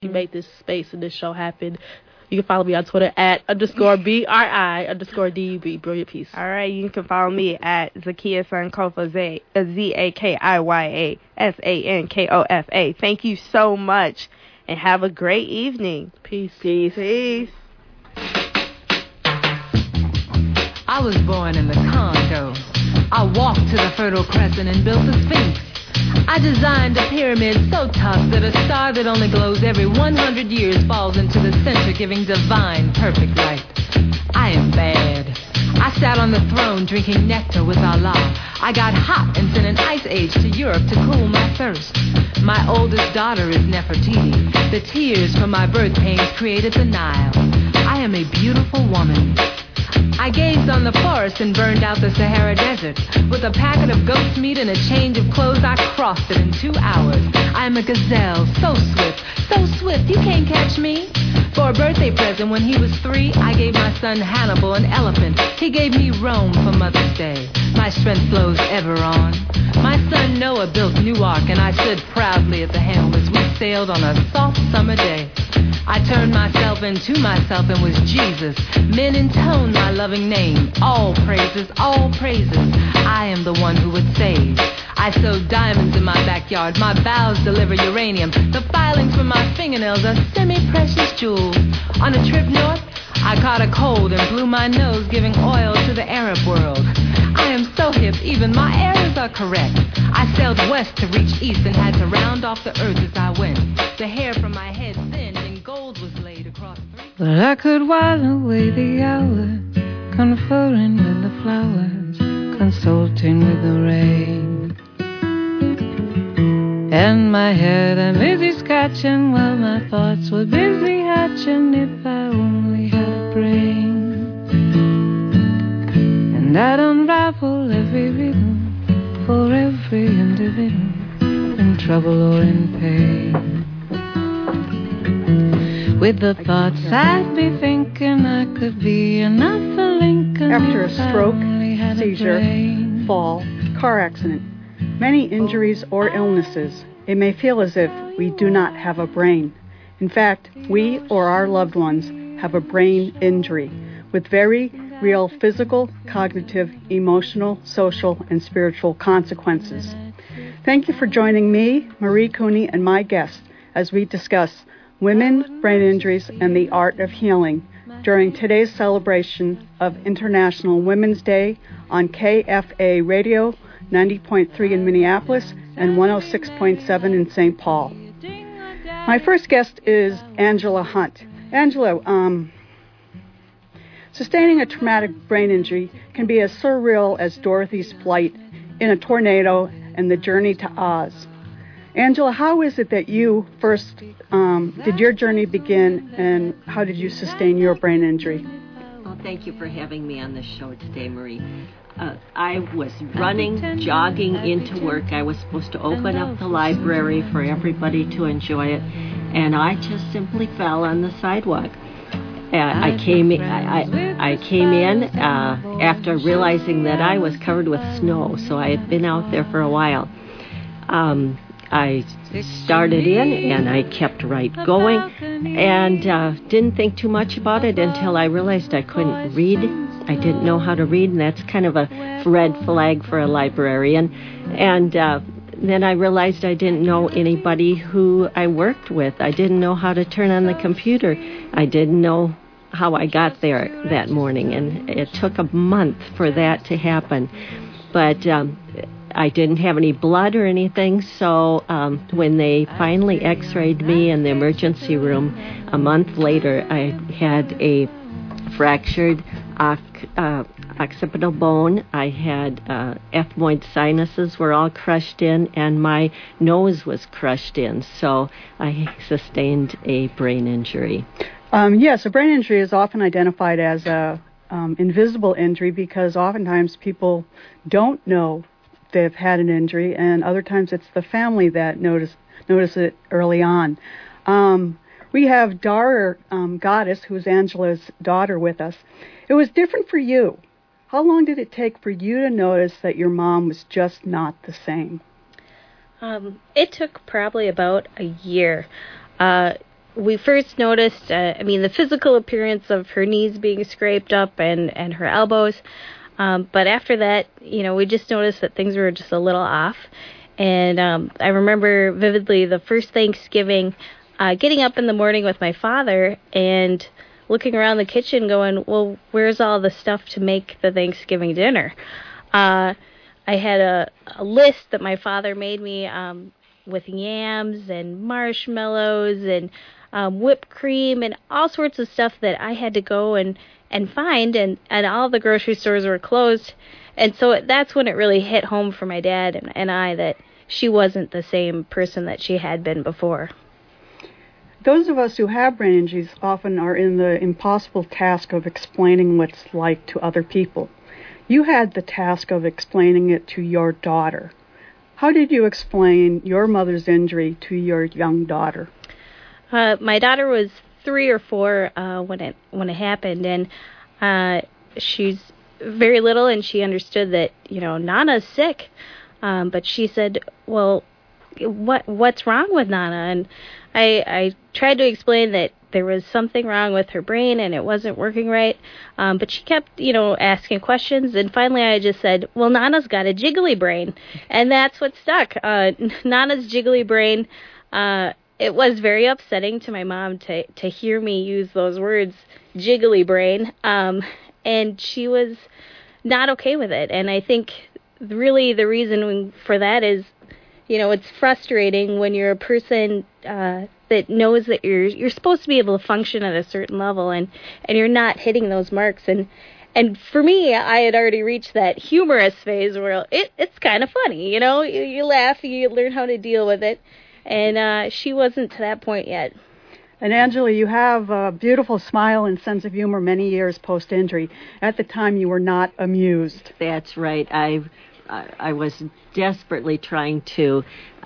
She made this space and this show happen. You can follow me on Twitter at _BRI_DUB. Brilliant Peace. All right, you can follow me at Zakiya Sankofa, ZAKIYA SANKOFA. Thank you so much, and have a great evening. Peace. Peace. Peace. I was born in the Congo. I walked to the Fertile Crescent and built the Sphinx. I designed a pyramid so tough that a star that only glows every 100 years falls into the center, giving divine, perfect light. I am bad. I sat on the throne drinking nectar with Allah. I got hot and sent an ice age to Europe to cool my thirst. My oldest daughter is Nefertiti. The tears from my birth pains created the Nile. I am a beautiful woman. I gazed on the forest and burned out the Sahara Desert. With a packet of goat's meat and a change of clothes, I crossed it in 2 hours. I am a gazelle, so swift, you can't catch me. For a birthday present when he was 3, I gave my son Hannibal an elephant. He gave me Rome for Mother's Day. My strength flows ever on. My son Noah built Newark, and I stood proudly at the helm as we sailed on a soft summer day. I turned myself into myself and was Jesus. Men intone my loving name. All praises, all praises. I am the one who would save. I sow diamonds in my backyard. My boughs deliver uranium. The filings from my fingernails are semi-precious jewels. On a trip north, I caught a cold and blew my nose, giving oil to the Arab world. I am so hip, even my errors are correct. I sailed west to reach east and had to round off the earth as I went. The hair from my head thinned and gold was laid across 3. But I could while away the hours, conferring with the flowers, consulting with the rain. And my head I'm busy scratching while my thoughts were busy hatching. If I only had a brain, and I'd unravel every rhythm for every individual in trouble or in pain. With the thoughts I'd be thinking I could be another Lincoln. After a stroke, seizure, fall, car accident, many injuries or illnesses, it may feel as if we do not have a brain. In fact, we or our loved ones have a brain injury with very real physical, cognitive, emotional, social, and spiritual consequences. Thank you for joining me, Marie Cooney, and my guests as we discuss women, brain injuries, and the art of healing during today's celebration of International Women's Day on KFA Radio 90.3 in Minneapolis and 106.7 in St. Paul. My first guest is Angela Hunt. Angela, sustaining a traumatic brain injury can be as surreal as Dorothy's flight in a tornado and the journey to Oz. Angela, how is it that you first, did your journey begin, and how did you sustain your brain injury? Well, thank you for having me on this show today, Marie. I was running, jogging into work. I was supposed to open up the library for everybody to enjoy it, and I just simply fell on the sidewalk. I came in after realizing that I was covered with snow, so I had been out there for a while. I started in, and I kept right going, and didn't think too much about it until I realized I couldn't read. I didn't know how to read, and that's kind of a red flag for a librarian. And then I realized I didn't know anybody who I worked with. I didn't know how to turn on the computer. I didn't know how I got there that morning, and it took a month for that to happen. But I didn't have any blood or anything, so when they finally x-rayed me in the emergency room a month later, I had a fractured occipital bone. I had ethmoid sinuses were all crushed in, and my nose was crushed in, so I sustained a brain injury. Yes, a brain injury is often identified as a invisible injury because oftentimes people don't know they've had an injury, and other times it's the family that notice it early on. We have Dara Goddess, who's Angela's daughter, with us. It was different for you. How long did it take for you to notice that your mom was just not the same? It took probably about a year. we first noticed, the physical appearance of her knees being scraped up and her elbows. But after that, we just noticed that things were just a little off. And I remember vividly the first Thanksgiving, getting up in the morning with my father and looking around the kitchen going, well, where's all the stuff to make the Thanksgiving dinner? I had a list that my father made me with yams and marshmallows and whipped cream and all sorts of stuff that I had to go and find, and all the grocery stores were closed. And so that's when it really hit home for my dad and I that she wasn't the same person that she had been before. Those of us who have brain injuries often are in the impossible task of explaining what it's like to other people. You had the task of explaining it to your daughter. How did you explain your mother's injury to your young daughter? My daughter was 3 or 4 when it happened, and she's very little, and she understood that Nana's sick, but she said, "Well, what's wrong with Nana?" And I tried to explain that there was something wrong with her brain and it wasn't working right, but she kept asking questions, and finally I just said, "Well, Nana's got a jiggly brain," and that's what stuck. Nana's jiggly brain. It was very upsetting to my mom to hear me use those words, jiggly brain, and she was not okay with it. And I think really the reason for that is, it's frustrating when you're a person that knows that you're supposed to be able to function at a certain level, and you're not hitting those marks. And for me, I had already reached that humorous phase where it's kind of funny, you laugh, you learn how to deal with it. And she wasn't to that point yet. And Angela, you have a beautiful smile and sense of humor many years post-injury. At the time, you were not amused. That's right. I was desperately trying to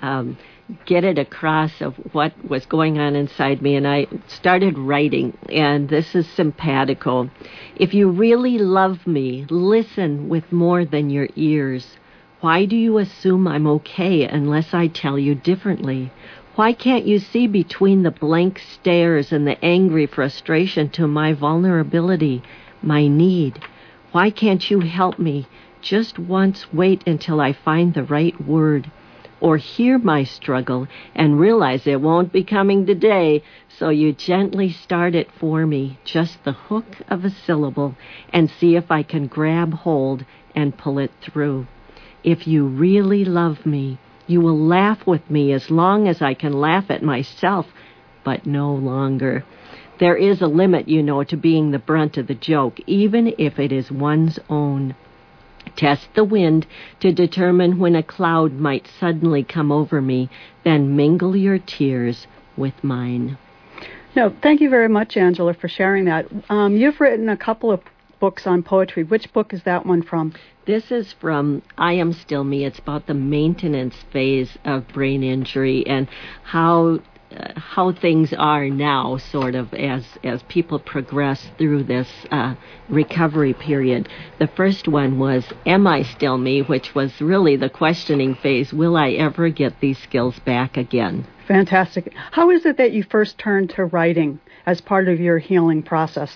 get it across of what was going on inside me, and I started writing, and this is simpatico. If you really love me, listen with more than your ears. Why do you assume I'm okay unless I tell you differently? Why can't you see between the blank stares and the angry frustration to my vulnerability, my need? Why can't you help me? Just once wait until I find the right word. Or hear my struggle and realize it won't be coming today, so you gently start it for me, just the hook of a syllable, and see if I can grab hold and pull it through. If you really love me, you will laugh with me as long as I can laugh at myself, but no longer. There is a limit, to being the brunt of the joke, even if it is one's own. Test the wind to determine when a cloud might suddenly come over me, then mingle your tears with mine. No, thank you very much, Angela, for sharing that. You've written a couple of books on poetry. Which book is that one from? This is from I Am Still Me. It's about the maintenance phase of brain injury and how things are now, sort of, as people progress through this recovery period. The first one was Am I Still Me, which was really the questioning phase. Will I ever get these skills back again? Fantastic. How is it that you first turned to writing as part of your healing process?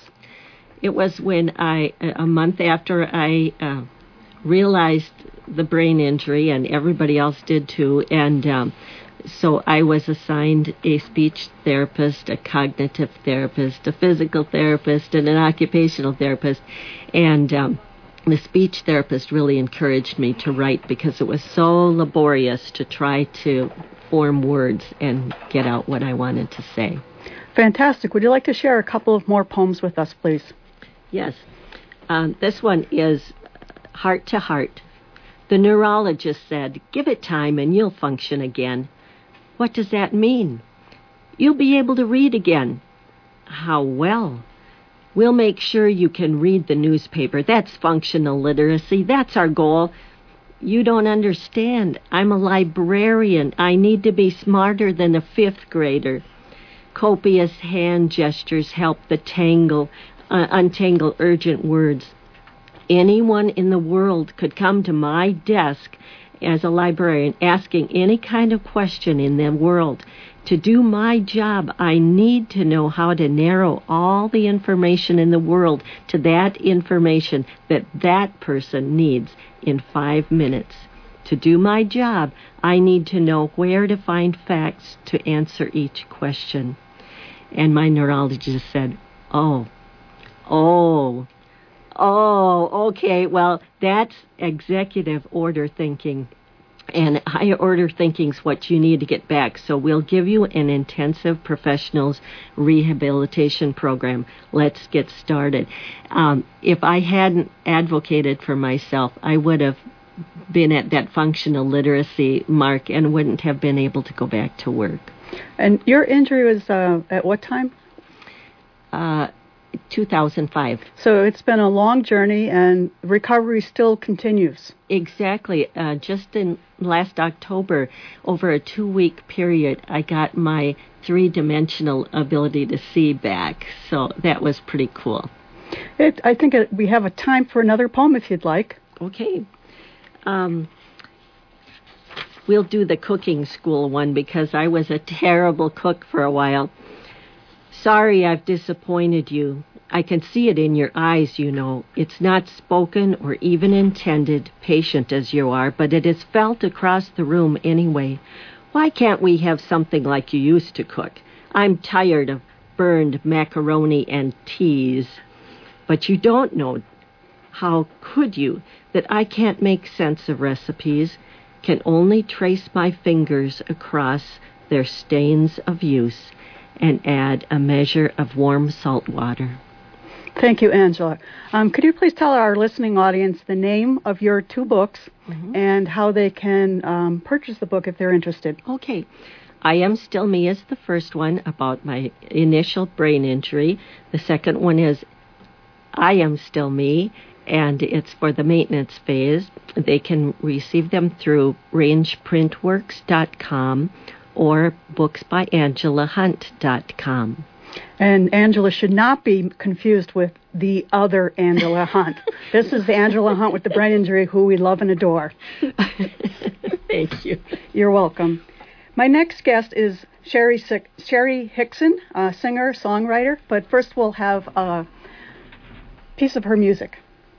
It was when a month after I realized the brain injury, and everybody else did too, and so I was assigned a speech therapist, a cognitive therapist, a physical therapist, and an occupational therapist, and the speech therapist really encouraged me to write because it was so laborious to try to form words and get out what I wanted to say. Fantastic. Would you like to share a couple of more poems with us, please? Yes. This one is Heart to Heart. The neurologist said, "Give it time and you'll function again." What does that mean? You'll be able to read again. How well? We'll make sure you can read the newspaper. That's functional literacy. That's our goal. You don't understand. I'm a librarian. I need to be smarter than a 5th grader. Copious hand gestures help the untangle urgent words. Anyone in the world could come to my desk as a librarian, asking any kind of question in the world. To do my job, I need to know how to narrow all the information in the world to that information that that person needs in 5 minutes. To do my job, I need to know where to find facts to answer each question. And my neurologist said, oh, okay, well, that's executive order thinking. And higher order thinking is what you need to get back. So we'll give you an intensive professionals rehabilitation program. Let's get started. If I hadn't advocated for myself, I would have been at that functional literacy mark and wouldn't have been able to go back to work. And your injury was at what time? 2005. So it's been a long journey, and recovery still continues. Exactly. Just in last October, over a 2-week period, I got my 3-dimensional ability to see back. So that was pretty cool. I think we have a time for another poem if you'd like. Okay. We'll do the cooking school one because I was a terrible cook for a while. Sorry I've disappointed you. I can see it in your eyes, you know. It's not spoken or even intended, patient as you are, but it is felt across the room anyway. Why can't we have something like you used to cook? I'm tired of burned macaroni and teas. But you don't know, how could you, that I can't make sense of recipes, can only trace my fingers across their stains of use and add a measure of warm salt water. Thank you, Angela. Could you please tell our listening audience the name of your 2 books and how they can purchase the book if they're interested? Okay. I Am Still Me is the first one, about my initial brain injury. The second one is I Am Still Me, and it's for the maintenance phase. They can receive them through rangeprintworks.com or booksbyangelahunt.com. And Angela should not be confused with the other Angela Hunt. This is the Angela Hunt with the brain injury who we love and adore. Thank you. You're welcome. My next guest is Sherry Hickson, a singer, songwriter, but first we'll have a piece of her music.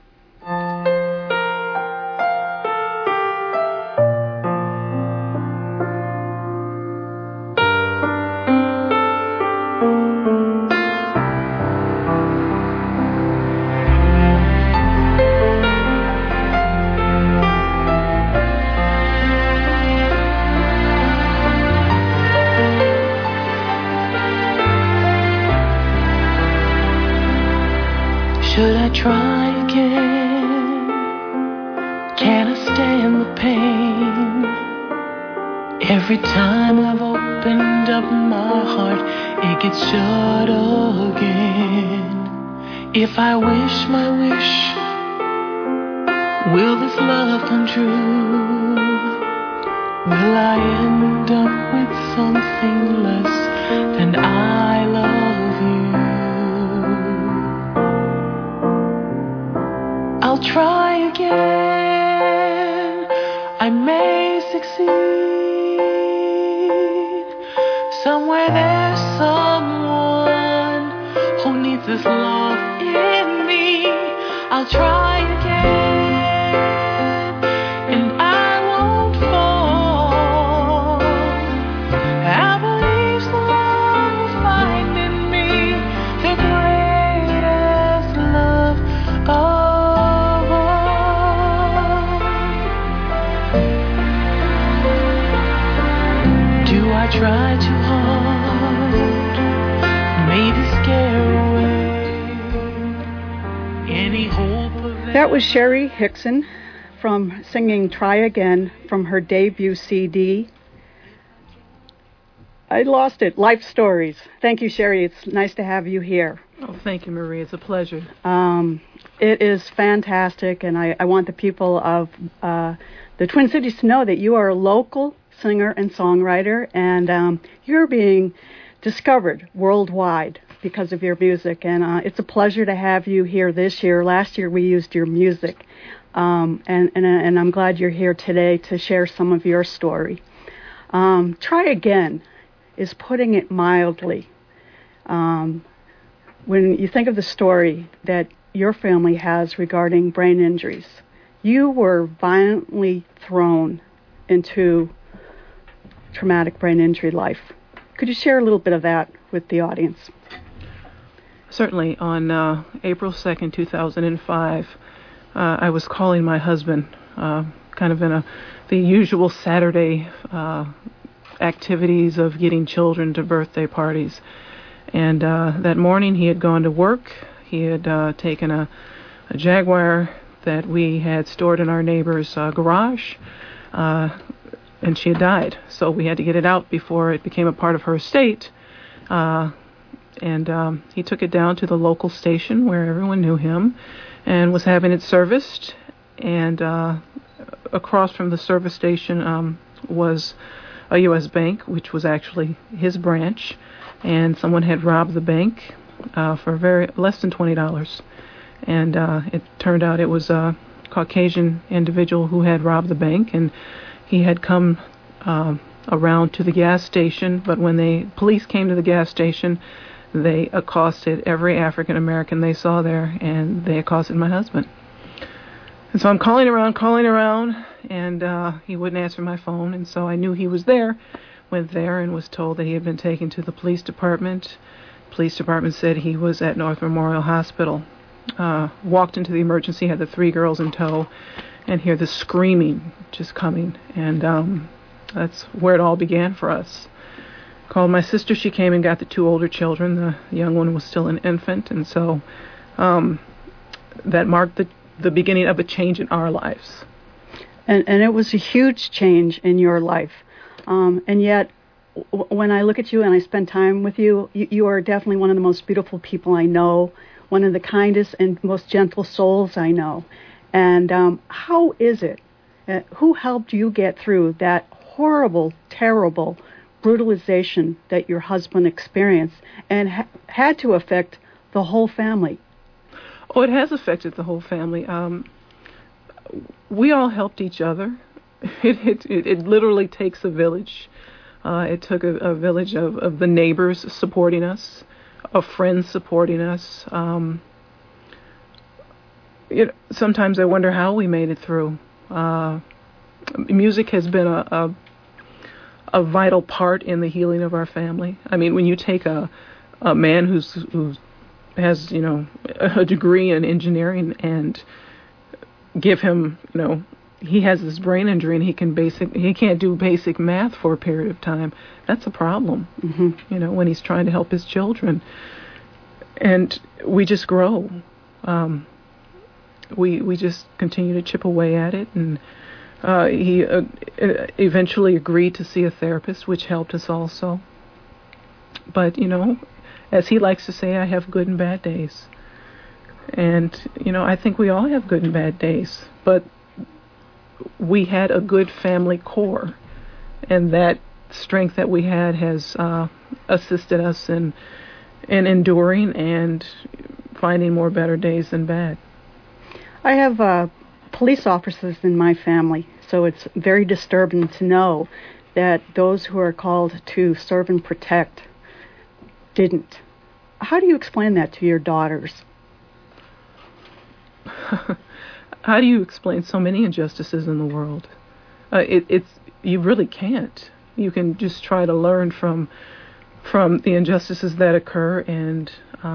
Should I try again? Can I stand the pain? Every time I've opened up my heart, it gets shut again. If I wish my wish, will this love come true? Will I end up with something less than I love you? I'll try again, I may succeed. Somewhere there's someone who needs this love in me. I'll try again, and I won't fall. I believe someone will find in me the greatest love of try too hard, maybe scare away any hope of that was Sherry Hickson from singing Try Again from her debut CD. I lost it. Life Stories. Thank you, Sherry. It's nice to have you here. Oh, thank you, Marie. It's a pleasure. It is fantastic, and I want the people of the Twin Cities to know that you are a local singer and songwriter, and you're being discovered worldwide because of your music, and it's a pleasure to have you here this year. Last year we used your music and I'm glad you're here today to share some of your story. Try again is putting it mildly. When you think of the story that your family has regarding brain injuries, you were violently thrown into traumatic brain injury life. Could you share a little bit of that with the audience? Certainly. On April 2nd, 2005, I was calling my husband, kind of in the usual Saturday activities of getting children to birthday parties. And that morning he had gone to work. He had taken a Jaguar that we had stored in our neighbor's garage, and she had died. So we had to get it out before it became a part of her estate. And he took it down to the local station where everyone knew him and was having it serviced. And across from the service station was a U.S. bank, which was actually his branch. And someone had robbed the bank for less than $20. And it turned out it was a Caucasian individual who had robbed the bank, and he had come around to the gas station. But when the police came to the gas station, they accosted every African American they saw there, and they accosted my husband. And so I'm calling around, and he wouldn't answer my phone, and so I knew he was there. Went there and was told that he had been taken to the police department. Police department said he was at North Memorial Hospital. Walked into the emergency, had the 3 girls in tow, and hear the screaming just coming. And that's where it all began for us. Called my sister. She came and got the 2 older children. The young one was still an infant, and so that marked the beginning of a change in our lives. And it was a huge change in your life. And yet, when I look at you and I spend time with you, you are definitely one of the most beautiful people I know, one of the kindest and most gentle souls I know. And how is it? Who helped you get through that horrible, terrible brutalization that your husband experienced and had to affect the whole family? Oh, it has affected the whole family. We all helped each other. It literally takes a village. It took a village of the neighbors supporting us, of friends supporting us. Sometimes I wonder how we made it through. Music has been a vital part in the healing of our family. I mean, when you take a man who has a degree in engineering and give him he has this brain injury and he can't do basic math for a period of time. That's a problem. Mm-hmm. When he's trying to help his children. And we just grow. We just continue to chip away at it, and he eventually agreed to see a therapist, which helped us also. But as he likes to say, I have good and bad days. And I think we all have good and bad days, but we had a good family core, and that strength that we had has assisted us in enduring and finding more better days than bad. I have police officers in my family, so it's very disturbing to know that those who are called to serve and protect didn't. How do you explain that to your daughters? How do you explain so many injustices in the world? You really can't. You can just try to learn from the injustices that occur and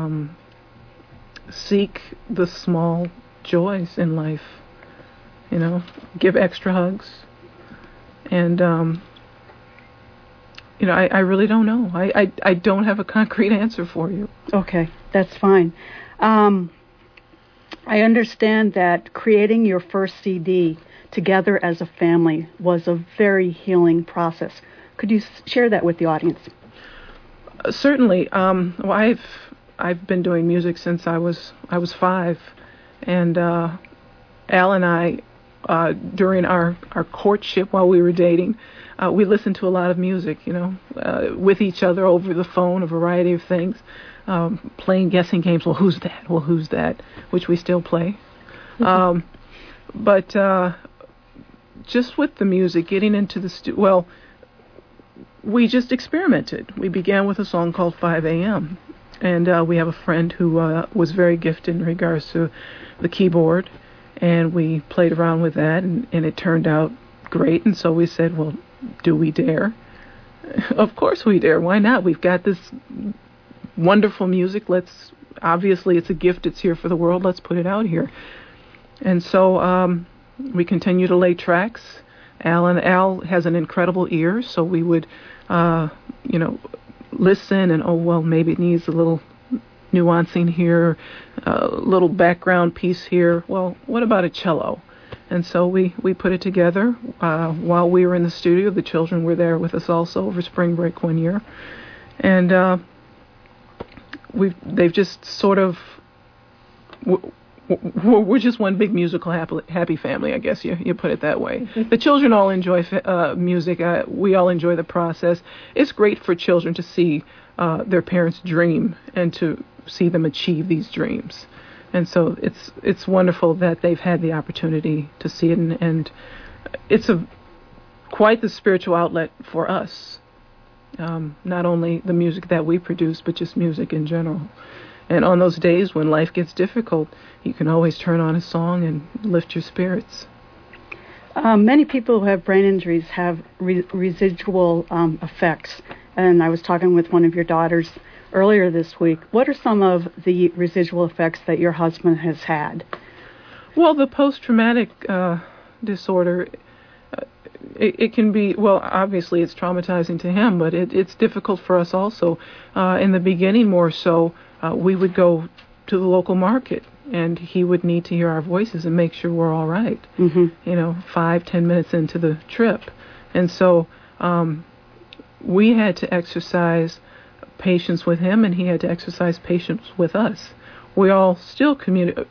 seek the small joys in life. Give extra hugs. And I really don't know. I don't have a concrete answer for you. Okay, that's fine. I understand that creating your first CD together as a family was a very healing process. Could you share that with the audience? Certainly. Well, I've been doing music since I was 5, and Al and I, during our courtship while we were dating, we listened to a lot of music, with each other over the phone, a variety of things. Playing guessing games. Well, who's that? Which we still play. But just with the music, getting into the we just experimented. We began with a song called 5 a.m. And we have a friend who was very gifted in regards to the keyboard, and we played around with that, and it turned out great. And so we said, well, do we dare? Of course we dare. Why not? We've got this wonderful music. Obviously it's a gift. It's here for the world. Let's put it out here. And so we continue to lay tracks. Al has an incredible ear, so we would, listen and, maybe it needs a little nuancing here, a little background piece here. Well, what about a cello? And so we put it together while we were in the studio. The children were there with us also over spring break one year. And they've just sort of... We're just one big musical happy family, I guess you put it that way. The children all enjoy music. We all enjoy the process. It's great for children to see their parents dream and to see them achieve these dreams. And so it's wonderful that they've had the opportunity to see it, and it's quite the spiritual outlet for us. Not only the music that we produce, but just music in general. And on those days when life gets difficult, you can always turn on a song and lift your spirits. Many people who have brain injuries have residual effects. And I was talking with one of your daughters earlier this week. What are some of the residual effects that your husband has had? Well, the post-traumatic disorder, it can be, obviously it's traumatizing to him, but it's difficult for us also. In the beginning more so, we would go to the local market, and he would need to hear our voices and make sure we're all right. 5-10 minutes into the trip. And so we had to exercise patience with him, and he had to exercise patience with us. We all still communicate.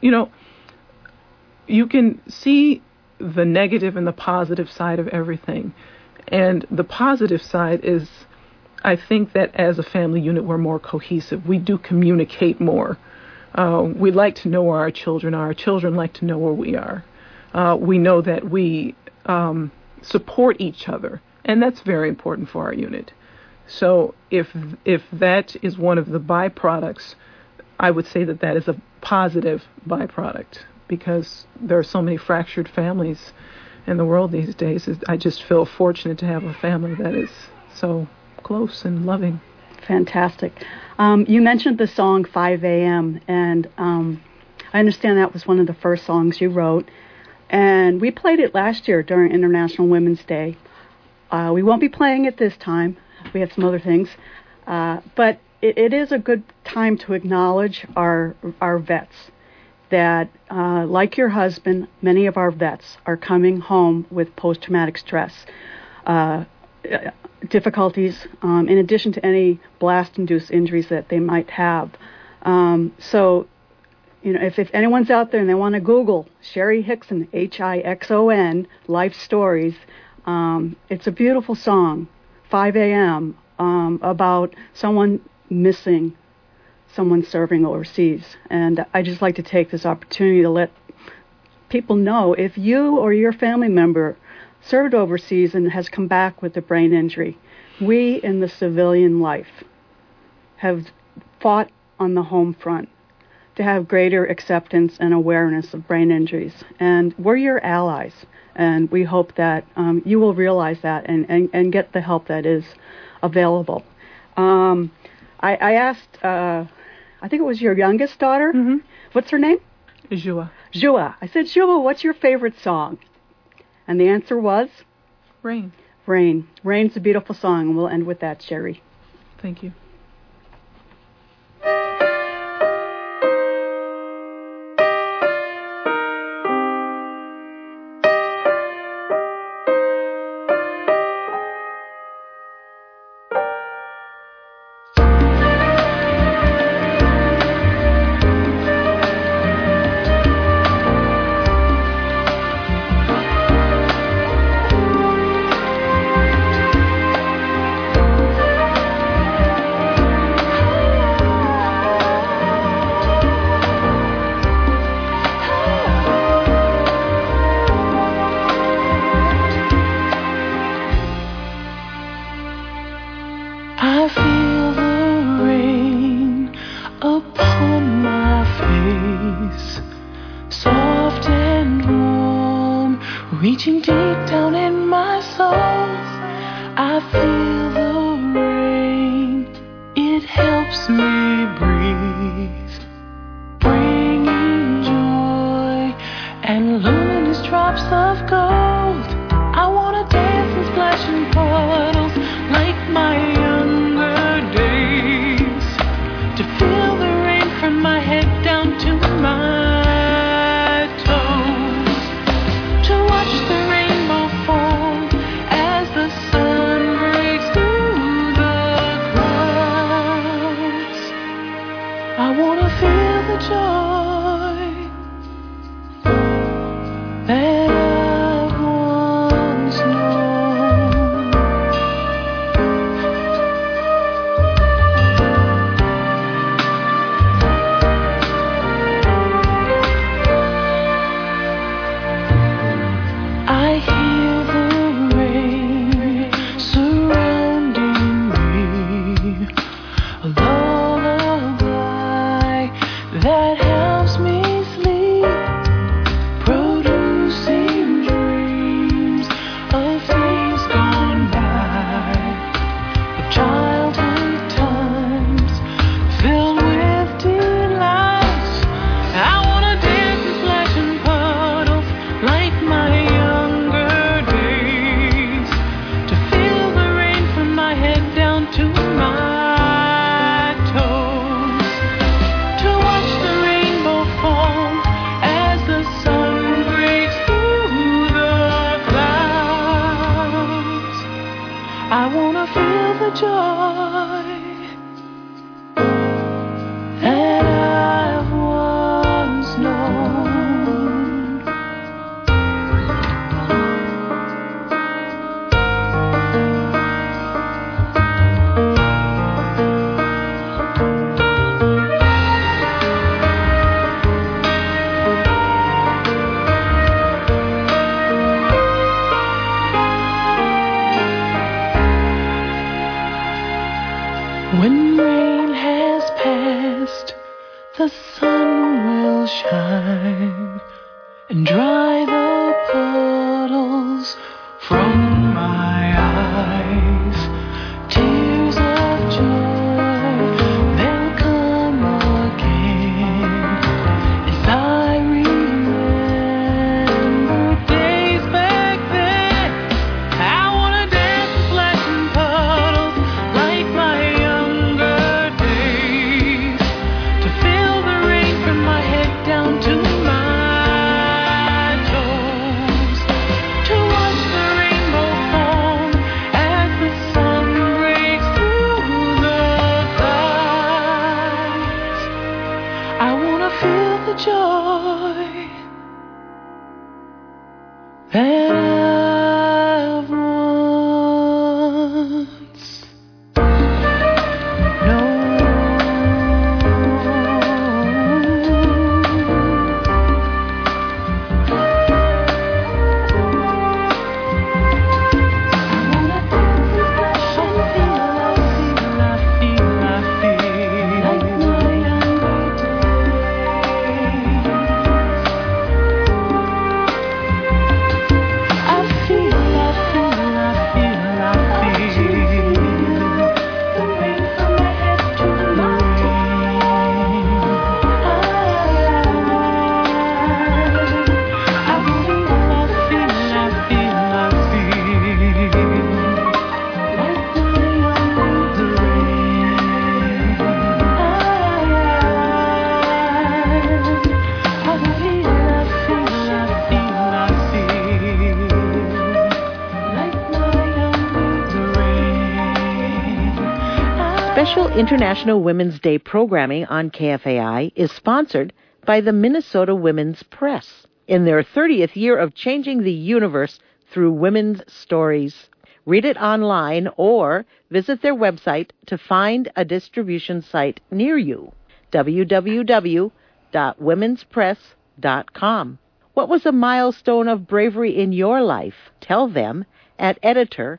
You can see the negative and the positive side of everything. And the positive side is, I think that as a family unit, we're more cohesive. We do communicate more. We like to know where our children are. Our children like to know where we are. We know that we support each other, and that's very important for our unit. So if that is one of the byproducts, I would say that is a positive byproduct, because there are so many fractured families in the world these days. I just feel fortunate to have a family that is so close and loving. Fantastic. You mentioned the song 5 a.m. and I understand that was one of the first songs you wrote, and we played it last year during International Women's Day. We won't be playing it this time. We have some other things, but it is a good time to acknowledge our vets. That, like your husband, many of our vets are coming home with post-traumatic stress difficulties, in addition to any blast-induced injuries that they might have. So, if anyone's out there and they want to Google Sherry Hixon, Hixon, Life Stories, it's a beautiful song, 5 a.m., about someone missing, someone serving overseas. And I just like to take this opportunity to let people know, if you or your family member served overseas and has come back with a brain injury, we in the civilian life have fought on the home front to have greater acceptance and awareness of brain injuries. And we're your allies. And we hope that you will realize that and get the help that is available. I asked, I think it was your youngest daughter. Mm-hmm. What's her name? Jua. Jua. I said, Jua, what's your favorite song? And the answer was? Rain. Rain. Rain's a beautiful song, and we'll end with that, Sherry. Thank you. upon my face, soft and warm, reaching deep down in my soul. I feel the rain, it helps me breathe, bringing joy and luminous drops of gold. I wanna dance and splash in puddles like my younger days, to feel the rain from my head down to my toes, to watch the rainbow fall as the sun breaks through the clouds. I wanna feel the joy that I've once known. I hear the rain surrounding me, a lullaby that helps me sleep, producing dreams of days gone by, of childhood times filled with delights. I wanna dance and splash in puddles like my younger days, to feel the rain from my head down to my toes, to watch the rainbow fall as the sun breaks through the clouds. I wanna feel the joy that I've once known. When rain has passed, the sun will shine and dry the puddles from my eyes. Tears of joy, they'll come again as I remember days back then. I wanna dance and splash in puddles like my younger days, to feel the rain from my head down to my toes, to watch the rainbow fall as the sun breaks through the clouds. I wanna feel the joy that I've once known. Special International Women's Day programming on KFAI is sponsored by the Minnesota Women's Press in their 30th year of changing the universe through women's stories. Read it online or visit their website to find a distribution site near you, www.womenspress.com. What was a milestone of bravery in your life? Tell them at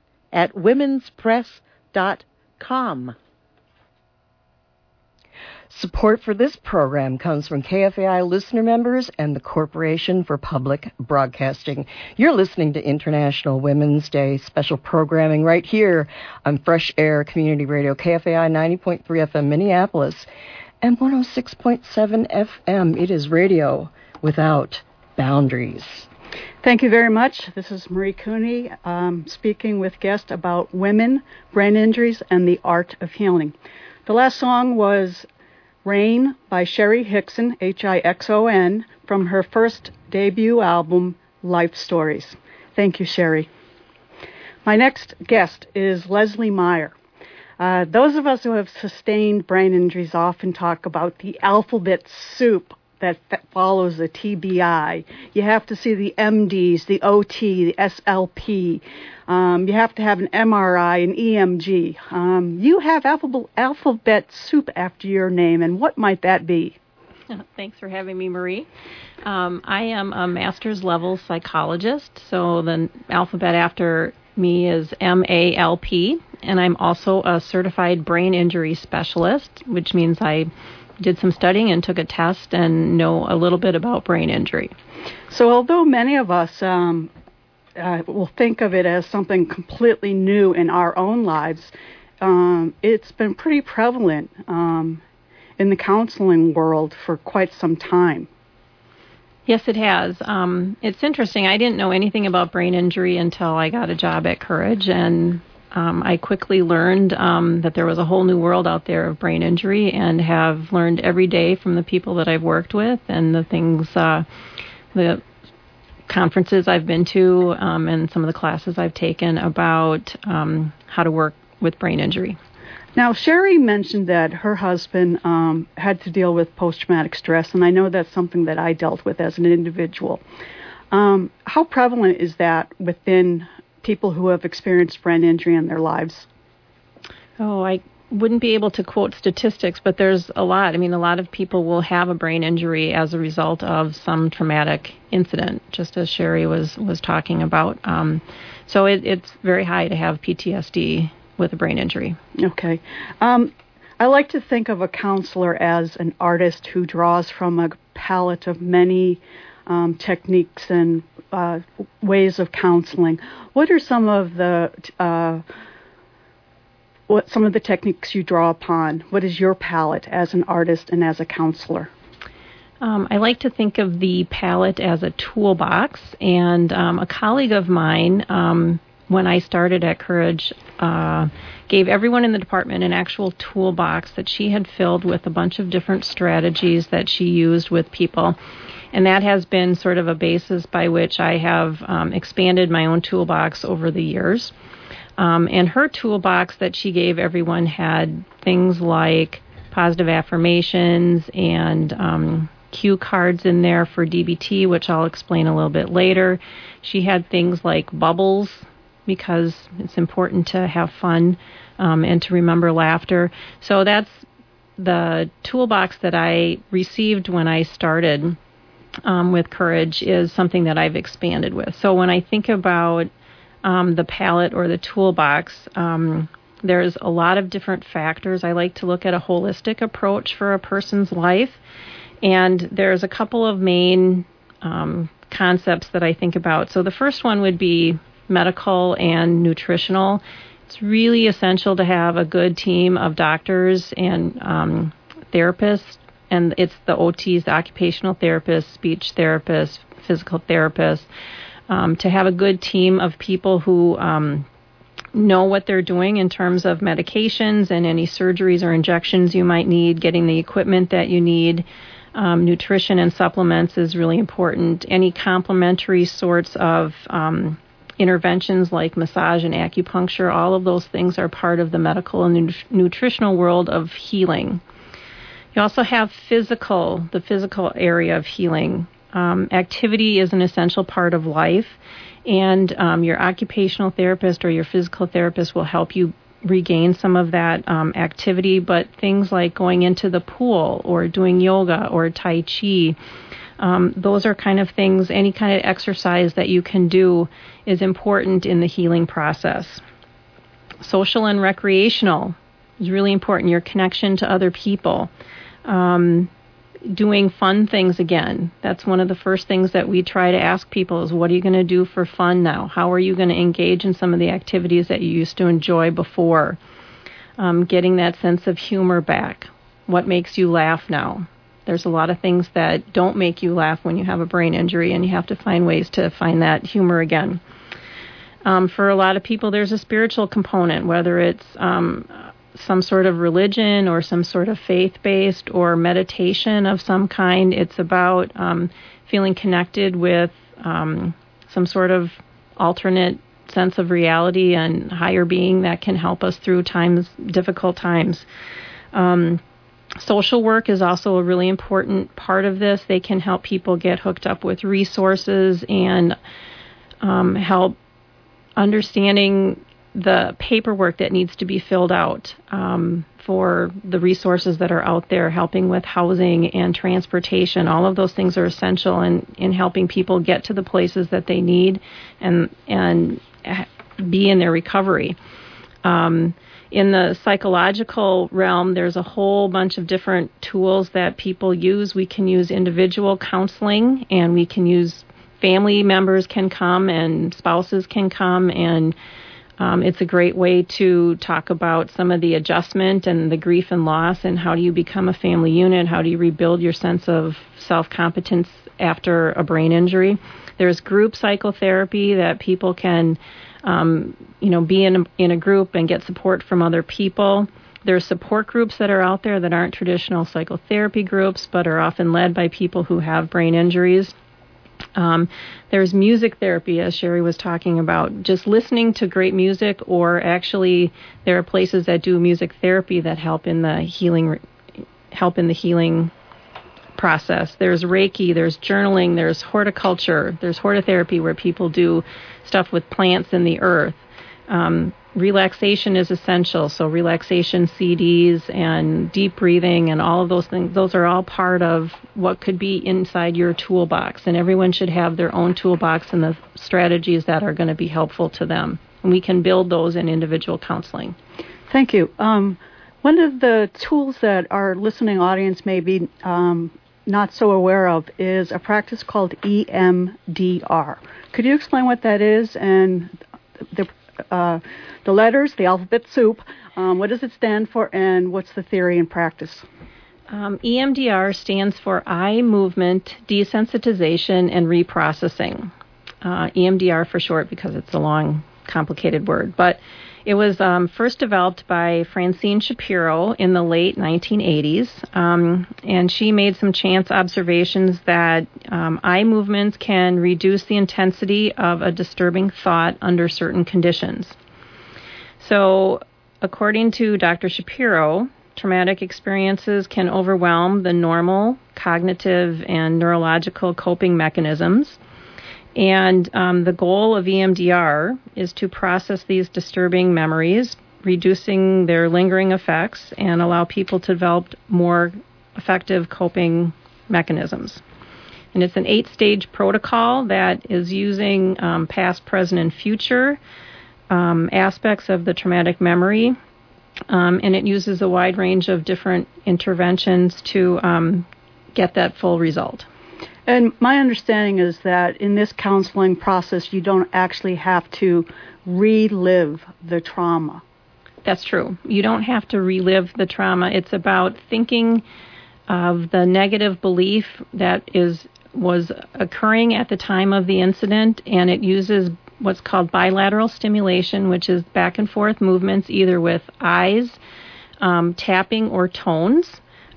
editor@womenspress.com. Support for this program comes from KFAI listener members and the Corporation for Public Broadcasting. You're listening to International Women's Day special programming right here on Fresh Air Community Radio, KFAI 90.3 FM Minneapolis and 106.7 FM. It is radio without boundaries. Thank you very much. This is Marie Cooney speaking with guests about women, brain injuries, and the art of healing. The last song was Rain by Sherry Hixon, Hixon, from her first debut album, Life Stories. Thank you, Sherry. My next guest is Leslie Meyer. Those of us who have sustained brain injuries often talk about the alphabet soup that follows the TBI. You have to see the MDs, the OT, the SLP. You have to have an MRI, an EMG. You have alphabet soup after your name, and what might that be? Thanks for having me, Marie. I am a master's level psychologist, so the alphabet after me is MALP, and I'm also a certified brain injury specialist, which means I did some studying and took a test and know a little bit about brain injury. So although many of us will think of it as something completely new in our own lives, it's been pretty prevalent in the counseling world for quite some time. Yes, it has. It's interesting. I didn't know anything about brain injury until I got a job at Courage, and I quickly learned that there was a whole new world out there of brain injury, and have learned every day from the people that I've worked with and the things, the conferences I've been to, and some of the classes I've taken about how to work with brain injury. Now, Sherry mentioned that her husband had to deal with post-traumatic stress, and I know that's something that I dealt with as an individual. How prevalent is that within people who have experienced brain injury in their lives? Oh, I wouldn't be able to quote statistics, but there's a lot. I mean, a lot of people will have a brain injury as a result of some traumatic incident, just as Sherry was talking about. So it's very high to have PTSD with a brain injury. Okay. I like to think of a counselor as an artist who draws from a palette of many techniques and ways of counseling. What are some of the techniques you draw upon? What is your palette as an artist and as a counselor? I like to think of the palette as a toolbox, and a colleague of mine, when I started at Courage, gave everyone in the department an actual toolbox that she had filled with a bunch of different strategies that she used with people. And that has been sort of a basis by which I have expanded my own toolbox over the years. And her toolbox that she gave everyone had things like positive affirmations and cue cards in there for DBT, which I'll explain a little bit later. She had things like bubbles, because it's important to have fun and to remember laughter. So that's the toolbox that I received when I started with Courage, is something that I've expanded with. So when I think about the palette or the toolbox, there's a lot of different factors. I like to look at a holistic approach for a person's life, and there's a couple of main concepts that I think about. So the first one would be medical and nutritional. It's really essential to have a good team of doctors and therapists, and it's the OTs, the occupational therapists, speech therapists, physical therapists, to have a good team of people who know what they're doing in terms of medications and any surgeries or injections you might need, getting the equipment that you need. Nutrition and supplements is really important. Any complementary sorts of interventions like massage and acupuncture, all of those things are part of the medical and nutritional world of healing. You also have the physical area of healing. Activity is an essential part of life, and your occupational therapist or your physical therapist will help you regain some of that activity, but things like going into the pool or doing yoga or Tai Chi, those are kind of things, any kind of exercise that you can do is important in the healing process. Social and recreational is really important, your connection to other people. doing fun things again. That's one of the first things that we try to ask people is, what are you going to do for fun now? How are you going to engage in some of the activities that you used to enjoy before? Getting that sense of humor back. What makes you laugh now? There's a lot of things that don't make you laugh when you have a brain injury, and you have to find ways to find that humor again. For a lot of people, there's a spiritual component, whether it's some sort of religion or some sort of faith-based or meditation of some kind. It's about feeling connected with some sort of alternate sense of reality and higher being that can help us through difficult times. Social work is also a really important part of this. They can help people get hooked up with resources and help understanding the paperwork that needs to be filled out for the resources that are out there, helping with housing and transportation. All of those things are essential in helping people get to the places that they need and be in their recovery. In the psychological realm, there's a whole bunch of different tools that people use. We can use individual counseling, and we can use family members can come and spouses can come, and it's a great way to talk about some of the adjustment and the grief and loss, and how do you become a family unit, how do you rebuild your sense of self-competence after a brain injury. There's group psychotherapy that people can be in a group and get support from other people. There's support groups that are out there that aren't traditional psychotherapy groups, but are often led by people who have brain injuries. There's music therapy, as Sherry was talking about, just listening to great music, or actually there are places that do music therapy that help in the healing process. There's Reiki, there's journaling, there's horticulture, there's hortotherapy where people do stuff with plants in the earth. Relaxation is essential, so relaxation CDs and deep breathing and all of those things, those are all part of what could be inside your toolbox, and everyone should have their own toolbox and the strategies that are going to be helpful to them. And we can build those in individual counseling. Thank you. One of the tools that our listening audience may be not so aware of is a practice called EMDR. Could you explain what that is and the letters, the alphabet soup, what does it stand for, and what's the theory and practice? EMDR stands for Eye Movement Desensitization and Reprocessing. EMDR for short, because it's a long, complicated word. But it was first developed by Francine Shapiro in the late 1980s, and she made some chance observations that eye movements can reduce the intensity of a disturbing thought under certain conditions. So, according to Dr. Shapiro, traumatic experiences can overwhelm the normal cognitive and neurological coping mechanisms. And the goal of EMDR is to process these disturbing memories, reducing their lingering effects, and allow people to develop more effective coping mechanisms. And it's an 8-stage protocol that is using past, present, and future aspects of the traumatic memory. And it uses a wide range of different interventions to get that full result. And my understanding is that in this counseling process, you don't actually have to relive the trauma. That's true. You don't have to relive the trauma. It's about thinking of the negative belief that was occurring at the time of the incident, and it uses what's called bilateral stimulation, which is back and forth movements, either with eyes, tapping, or tones,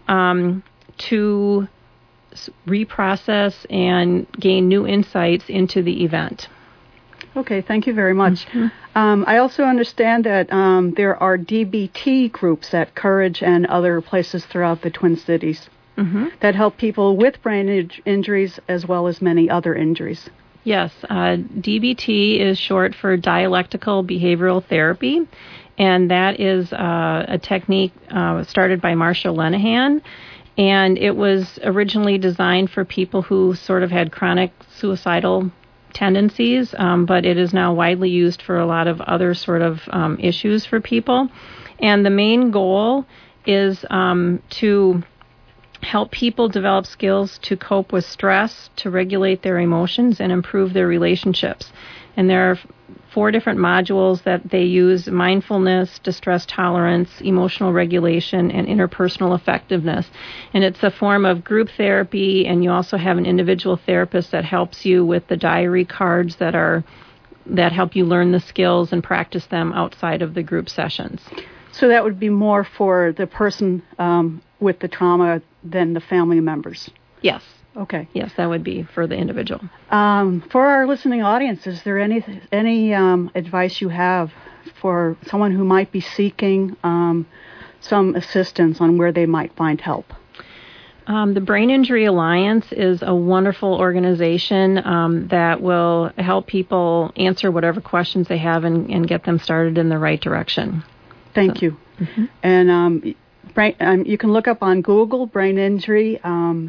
to reprocess and gain new insights into the event. Okay, thank you very much. Mm-hmm. I also understand that there are DBT groups at Courage and other places throughout the Twin Cities that help people with brain injuries as well as many other injuries. Yes, DBT is short for dialectical behavioral therapy, and that is a technique started by Marsha Linehan. And it was originally designed for people who sort of had chronic suicidal tendencies, but it is now widely used for a lot of other sort of issues for people. And the main goal is to help people develop skills to cope with stress, to regulate their emotions, and improve their relationships. And there are 4 different modules that they use: mindfulness, distress tolerance, emotional regulation, and interpersonal effectiveness. And it's a form of group therapy, and you also have an individual therapist that helps you with the diary cards that help you learn the skills and practice them outside of the group sessions. So that would be more for the person with the trauma than the family members? Yes. Okay. Yes, that would be for the individual. For our listening audience, is there any advice you have for someone who might be seeking some assistance on where they might find help? The Brain Injury Alliance is a wonderful organization that will help people answer whatever questions they have and get them started in the right direction. Thank you. Mm-hmm. And you can look up on Google Brain Injury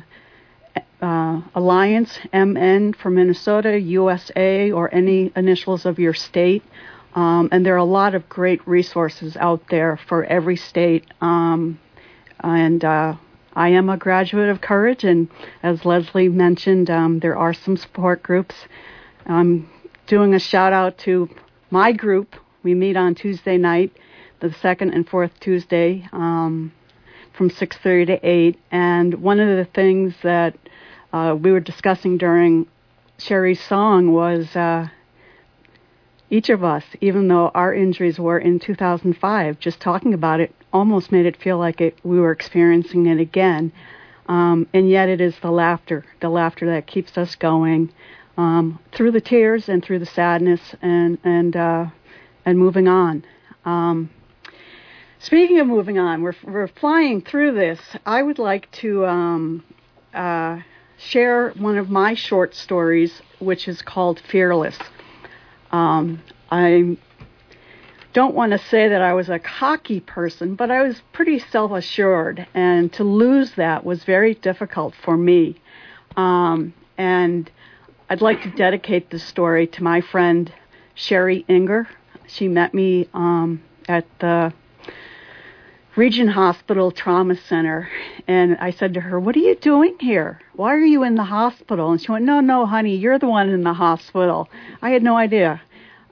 Alliance, MN for Minnesota, USA, or any initials of your state. And there are a lot of great resources out there for every state. I am a graduate of Courage, and as Leslie mentioned, there are some support groups. I'm doing a shout out to my group. We meet on Tuesday night, the second and fourth Tuesday, from 6:30 to 8. And one of the things that we were discussing during Sherry's song was each of us, even though our injuries were in 2005, just talking about it almost made it feel like we were experiencing it again. And yet it is the laughter that keeps us going through the tears and through the sadness and moving on. Speaking of moving on, we're flying through this. I would like to share one of my short stories, which is called Fearless. I don't want to say that I was a cocky person, but I was pretty self-assured, and to lose that was very difficult for me. And I'd like to dedicate this story to my friend Sherry Inger. She met me at the Region Hospital Trauma Center, and I said to her, "What are you doing here? Why are you in the hospital?" And she went, No, honey, you're the one in the hospital." I had no idea.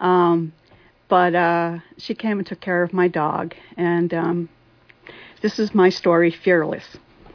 But she came and took care of my dog, and this is my story, Fearless.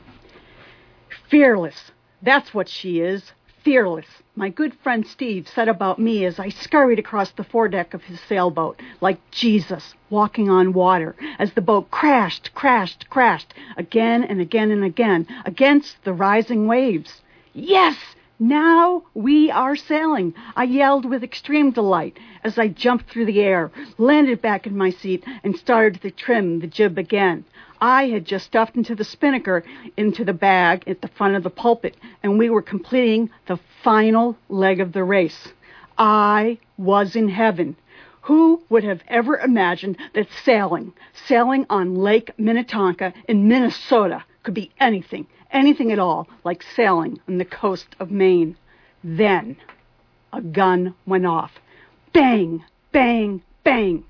Fearless, that's what she is, fearless. My good friend Steve said about me as I scurried across the foredeck of his sailboat, like Jesus walking on water, as the boat crashed, again and again and again, against the rising waves. Yes! Now we are sailing, I yelled with extreme delight as I jumped through the air, landed back in my seat, and started to trim the jib again. I had just stuffed into the spinnaker into the bag at the front of the pulpit, and we were completing the final leg of the race. I was in heaven. Who would have ever imagined that sailing on Lake Minnetonka in Minnesota could be anything at all like sailing on the coast of Maine? Then a gun went off. Bang, bang, bang.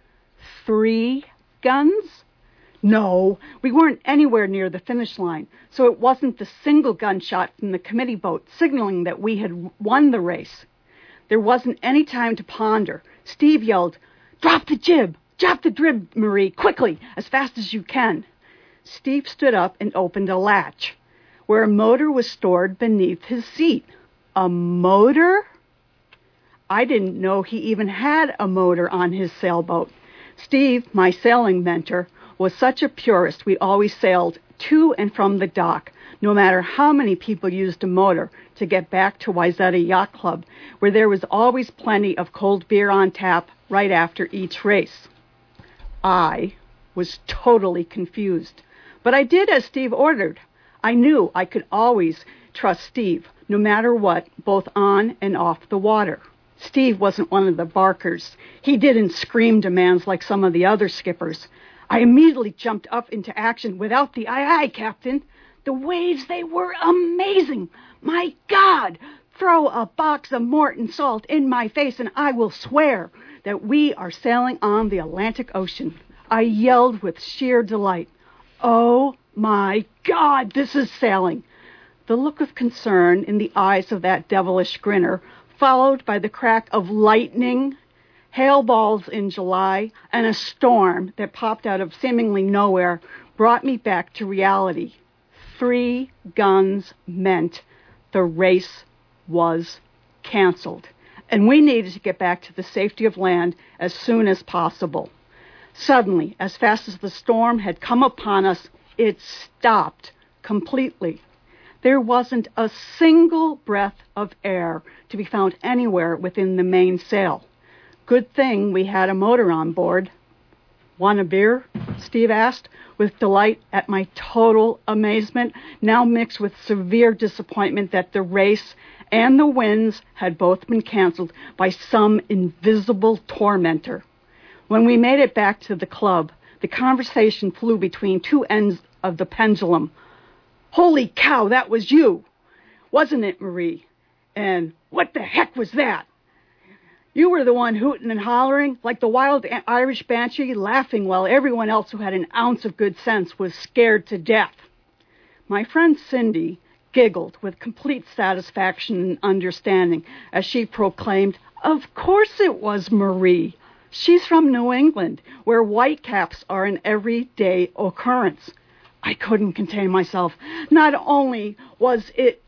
3 guns? No, we weren't anywhere near the finish line, so it wasn't the single gunshot from the committee boat signaling that we had won the race. There wasn't any time to ponder. Steve yelled, "Drop the jib! Drop the drib, Marie, quickly, as fast as you can." Steve stood up and opened a latch, where a motor was stored beneath his seat. A motor? I didn't know he even had a motor on his sailboat. Steve, my sailing mentor, was such a purist we always sailed to and from the dock, no matter how many people used a motor to get back to Wayzata Yacht Club, where there was always plenty of cold beer on tap right after each race. I was totally confused, but I did as Steve ordered. I knew I could always trust Steve, no matter what, both on and off the water. Steve wasn't one of the barkers. He didn't scream demands like some of the other skippers. I immediately jumped up into action without the "Aye, aye, Captain." The waves, they were amazing. My God! Throw a box of Morton salt in my face and I will swear that we are sailing on the Atlantic Ocean. I yelled with sheer delight. Oh my God, this is sailing. The look of concern in the eyes of that devilish grinner, followed by the crack of lightning, hail balls in July, and a storm that popped out of seemingly nowhere, brought me back to reality. 3 guns meant the race was canceled, and we needed to get back to the safety of land as soon as possible. Suddenly, as fast as the storm had come upon us, it stopped completely. There wasn't a single breath of air to be found anywhere within the mainsail. Good thing we had a motor on board. Want a beer? Steve asked, with delight at my total amazement, now mixed with severe disappointment that the race and the winds had both been canceled by some invisible tormentor. When we made it back to the club, the conversation flew between 2 ends of the pendulum. Holy cow, that was you, wasn't it, Marie? And what the heck was that? You were the one hooting and hollering like the wild Irish banshee, laughing while everyone else who had an ounce of good sense was scared to death. My friend Cindy giggled with complete satisfaction and understanding as she proclaimed, "Of course it was Marie. She's from New England, where whitecaps are an everyday occurrence." I couldn't contain myself. Not only was it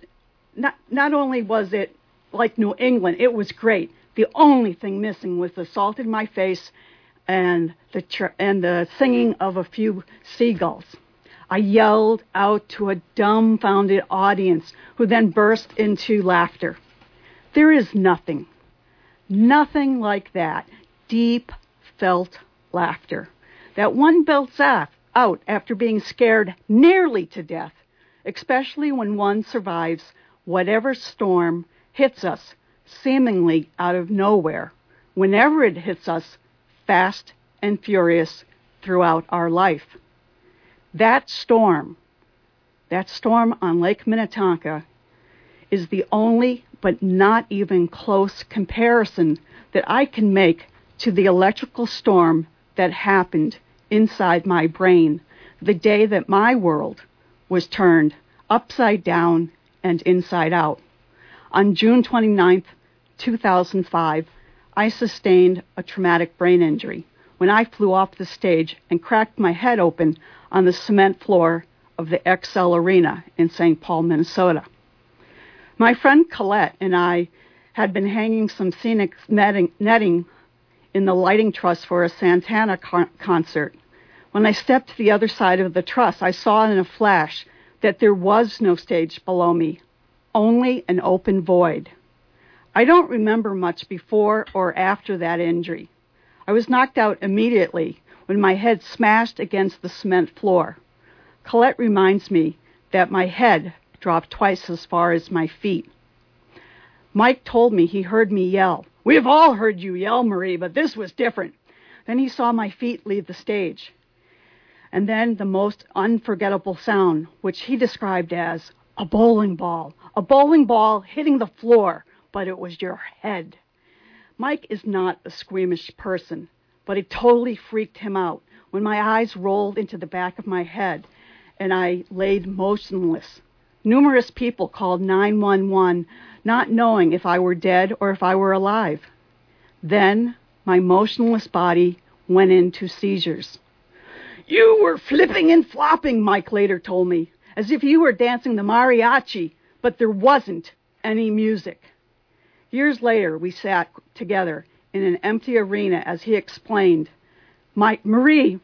like New England, it was great. The only thing missing was the salt in my face and the singing of a few seagulls. I yelled out to a dumbfounded audience who then burst into laughter. There is nothing like that deep felt laughter that one belts out after being scared nearly to death, especially when one survives whatever storm hits us seemingly out of nowhere, whenever it hits us fast and furious throughout our life. That storm on Lake Minnetonka is the only but not even close comparison that I can make to the electrical storm that happened inside my brain the day that my world was turned upside down and inside out. On June 29th, 2005, I sustained a traumatic brain injury when I flew off the stage and cracked my head open on the cement floor of the XL Arena in St. Paul, Minnesota. My friend Colette and I had been hanging some scenic netting in the lighting truss for a Santana concert. When I stepped to the other side of the truss, I saw in a flash that there was no stage below me, only an open void. I don't remember much before or after that injury. I was knocked out immediately when my head smashed against the cement floor. Colette reminds me that my head dropped twice as far as my feet. Mike told me he heard me yell. "We've all heard you yell, Marie, but this was different." Then he saw my feet leave the stage. And then the most unforgettable sound, which he described as a bowling ball hitting the floor, but it was your head. Mike is not a squeamish person, but it totally freaked him out when my eyes rolled into the back of my head and I laid motionless. Numerous people called 911, not knowing if I were dead or if I were alive. Then my motionless body went into seizures. "You were flipping and flopping," Mike later told me, "as if you were dancing the mariachi, but there wasn't any music." Years later, we sat together in an empty arena as he explained, Marie,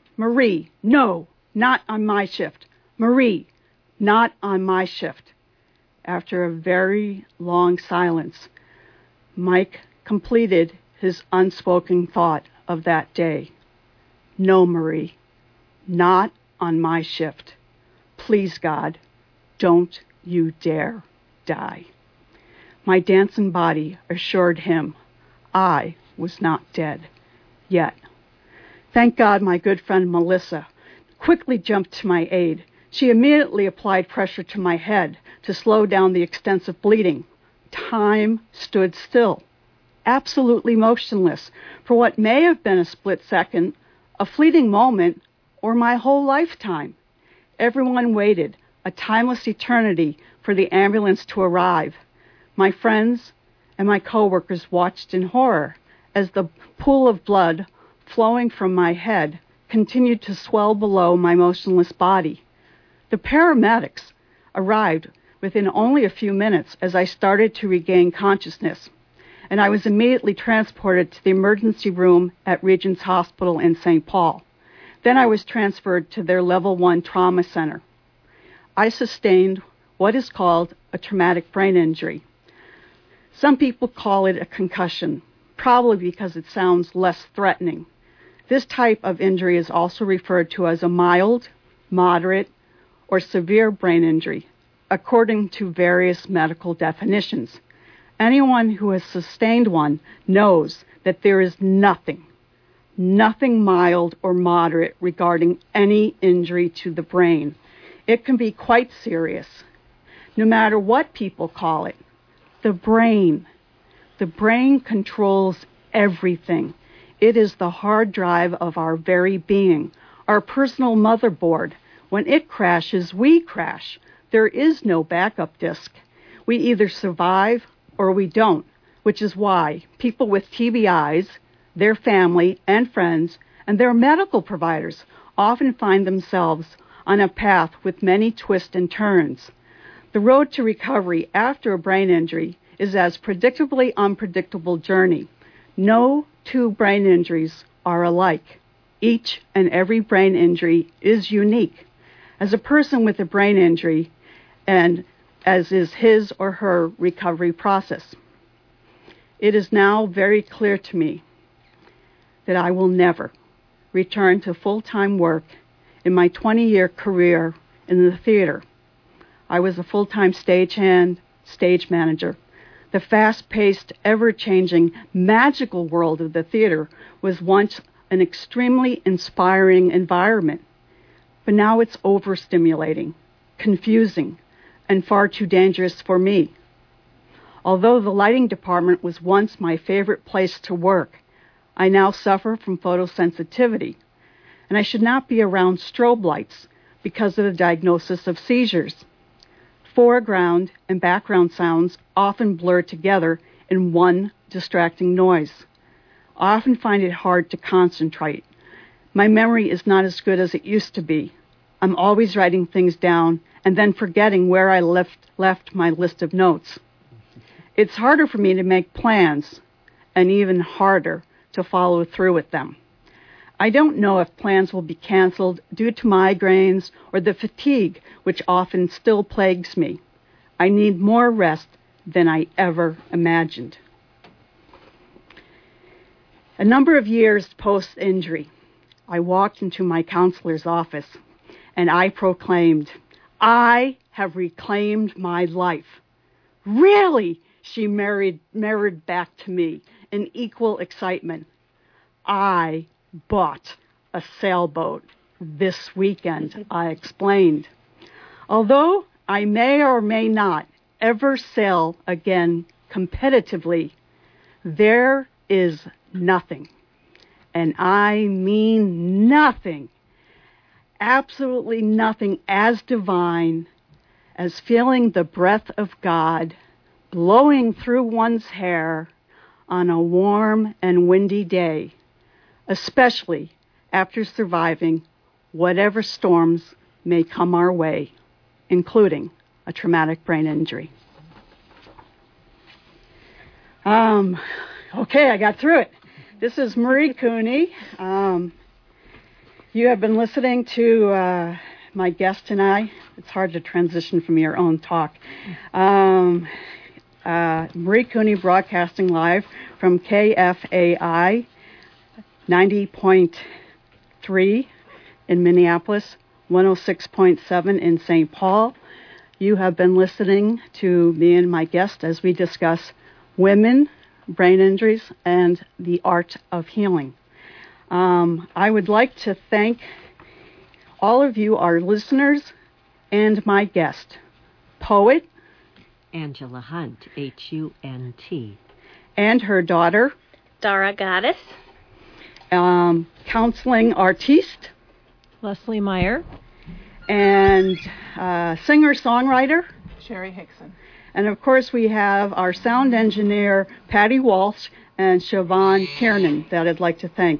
no, not on my shift. Marie, not on my shift." After a very long silence, Mike completed his unspoken thought of that day. "No, Marie, not on my shift. Please, God, don't you dare die." My dancing body assured him I was not dead yet. Thank God my good friend Melissa quickly jumped to my aid. She immediately applied pressure to my head to slow down the extensive bleeding. Time stood still, absolutely motionless, for what may have been a split second, a fleeting moment, or my whole lifetime. Everyone waited, a timeless eternity, for the ambulance to arrive. My friends and my coworkers watched in horror as the pool of blood flowing from my head continued to swell below my motionless body. The paramedics arrived within only a few minutes as I started to regain consciousness, and I was immediately transported to the emergency room at Regents Hospital in St. Paul. Then I was transferred to their Level 1 trauma center. I sustained what is called a traumatic brain injury. Some people call it a concussion, probably because it sounds less threatening. This type of injury is also referred to as a mild, moderate, or severe brain injury, according to various medical definitions. Anyone who has sustained one knows that there is nothing mild or moderate regarding any injury to the brain. It can be quite serious. No matter what people call it, the brain controls everything. It is the hard drive of our very being, our personal motherboard. When it crashes, we crash. There is no backup disk. We either survive or we don't, which is why people with TBIs, their family and friends, and their medical providers often find themselves on a path with many twists and turns. The road to recovery after a brain injury is as predictably unpredictable journey. No two brain injuries are alike. Each and every brain injury is unique. As a person with a brain injury, and as is his or her recovery process, it is now very clear to me that I will never return to full-time work in my 20-year career in the theater. I was a full-time stagehand, stage manager. The fast-paced, ever-changing, magical world of the theater was once an extremely inspiring environment, but now it's overstimulating, confusing, and far too dangerous for me. Although the lighting department was once my favorite place to work, I now suffer from photosensitivity, and I should not be around strobe lights because of the diagnosis of seizures. Foreground and background sounds often blur together in one distracting noise. I often find it hard to concentrate. My memory is not as good as it used to be. I'm always writing things down and then forgetting where I left my list of notes. It's harder for me to make plans, and even harder to follow through with them. I don't know if plans will be canceled due to migraines or the fatigue which often still plagues me. I need more rest than I ever imagined. A number of years post-injury, I walked into my counselor's office and I proclaimed, "I have reclaimed my life." "Really?" she mirrored back to me in equal excitement. "I bought a sailboat this weekend," I explained. "Although I may or may not ever sail again competitively, there is nothing, and I mean nothing, absolutely nothing as divine as feeling the breath of God blowing through one's hair on a warm and windy day, especially after surviving whatever storms may come our way, including a traumatic brain injury." Okay, I got through it. This is Marie Cooney. You have been listening to my guest and I. It's hard to transition from your own talk. Marie Cooney broadcasting live from KFAI 90.3 in Minneapolis, 106.7 in St. Paul. You have been listening to me and my guest as we discuss women, brain injuries, and the art of healing. I would like to thank all of you, our listeners, and my guest, poet Angela Hunt, Hunt, and her daughter, Dara Goddess, counseling artiste, Leslie Meyer, and singer-songwriter Sherry Hickson. And of course we have our sound engineer Patty Walsh and Siobhan Kiernan that I'd like to thank.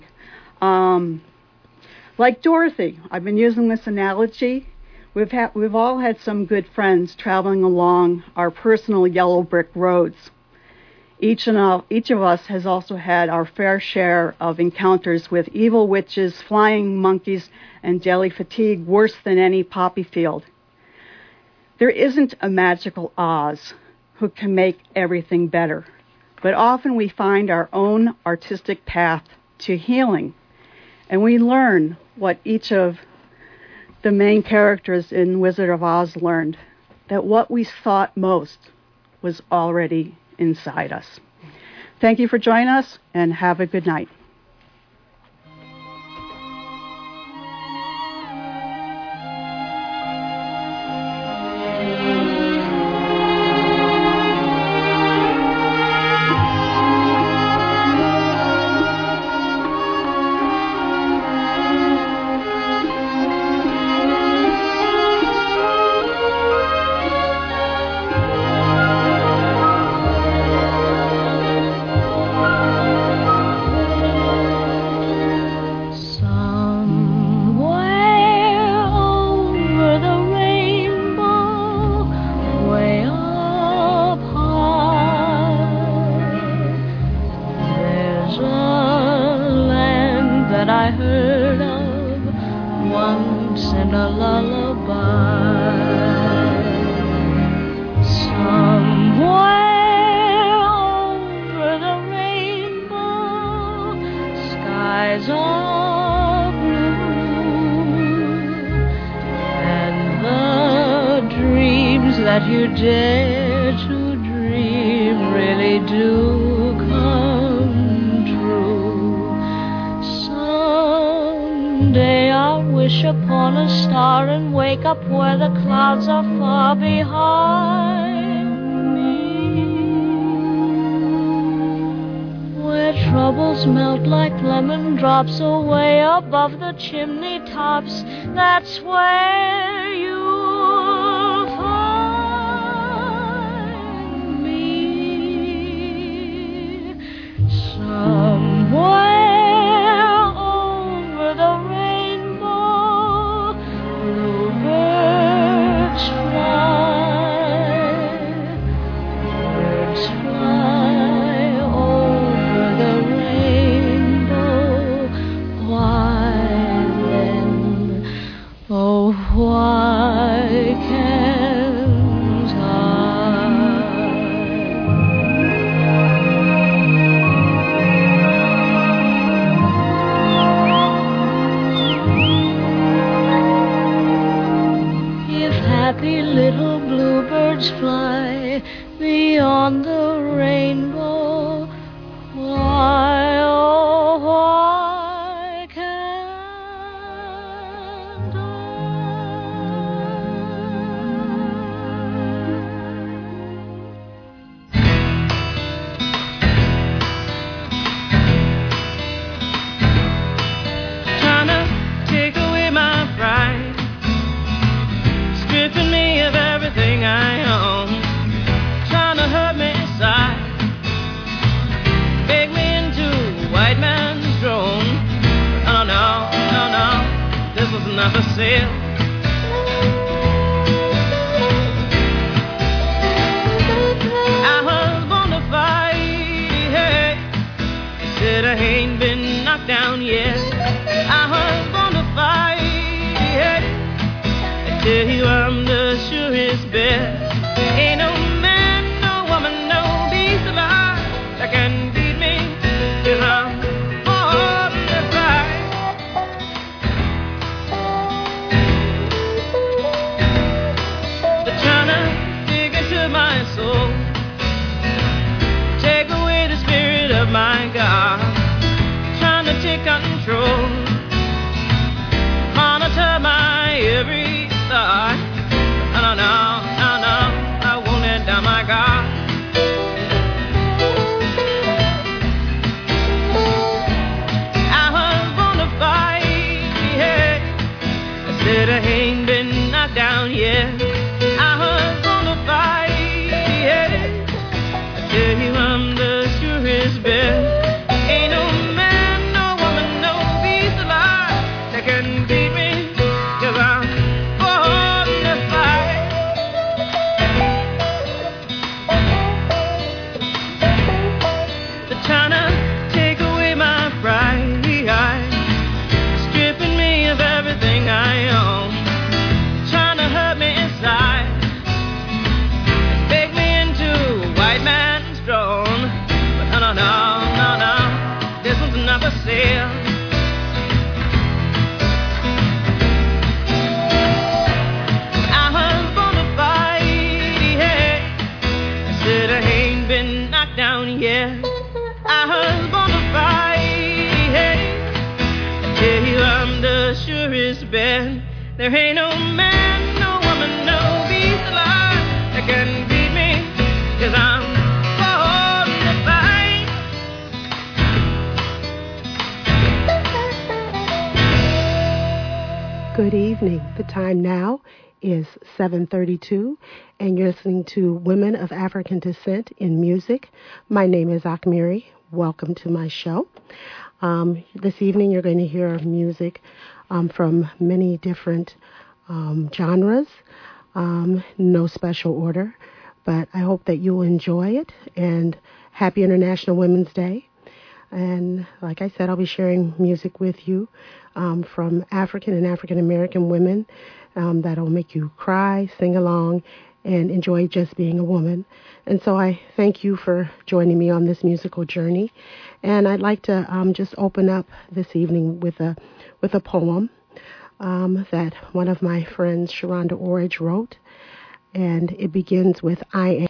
Like Dorothy, I've been using this analogy. We've all had some good friends traveling along our personal yellow brick roads. Each of us has also had our fair share of encounters with evil witches, flying monkeys, and daily fatigue worse than any poppy field. There isn't a magical Oz who can make everything better, but often we find our own artistic path to healing, and we learn what each of the main characters in Wizard of Oz learned, that what we thought most was already inside us. Thank you for joining us, and have a good night. That you dare to dream really do come true. Someday I'll wish upon a star and wake up where the clouds are far behind me, where troubles melt like lemon drops away above the chimney tops. That's where you somewhere over the rainbow, bluebirds fly. Birds fly over the rainbow. Why then, oh why can't I? Happy little bluebirds fly beyond the rainbow. Why, oh, why can't I? Trying to take away my pride, stripping me of everything I own, trying to hurt me inside, make me into a white man's drone. Oh no, no, no, this was not for sale. I was born to fight, hey. They said I ain't been knocked down yet. I was born to fight, hey. Tell you I'm the surest bet. Ain't no man, no woman, no beast alive that can beat me, 'cause I'm on the side. They're trying to dig into my soul, take away the spirit of my God, trying to take control, monitor my every thought. No, no, no, no, I won't let down my guard. I was born to fight, yeah. I said I ain't been live. I was born to fight, yeah. I said I ain't been knocked down yet. I was born to fight, yeah. I tell you I'm the surest bet. There ain't no man, no woman, no beast alive that can beat me, 'cause I'm born to fight. Good evening. The time now is 7:32, and you're listening to Women of African Descent in Music. My name is Akmiri. Welcome to my show. This evening you're going to hear music from many different genres, no special order, but I hope that you'll enjoy it, and happy International Women's Day. And like I said, I'll be sharing music with you from African and African American women that'll make you cry, sing along, and enjoy just being a woman. And so I thank you for joining me on this musical journey. And I'd like to just open up this evening with a poem that one of my friends, Sharonda Orridge, wrote. And it begins with I Am.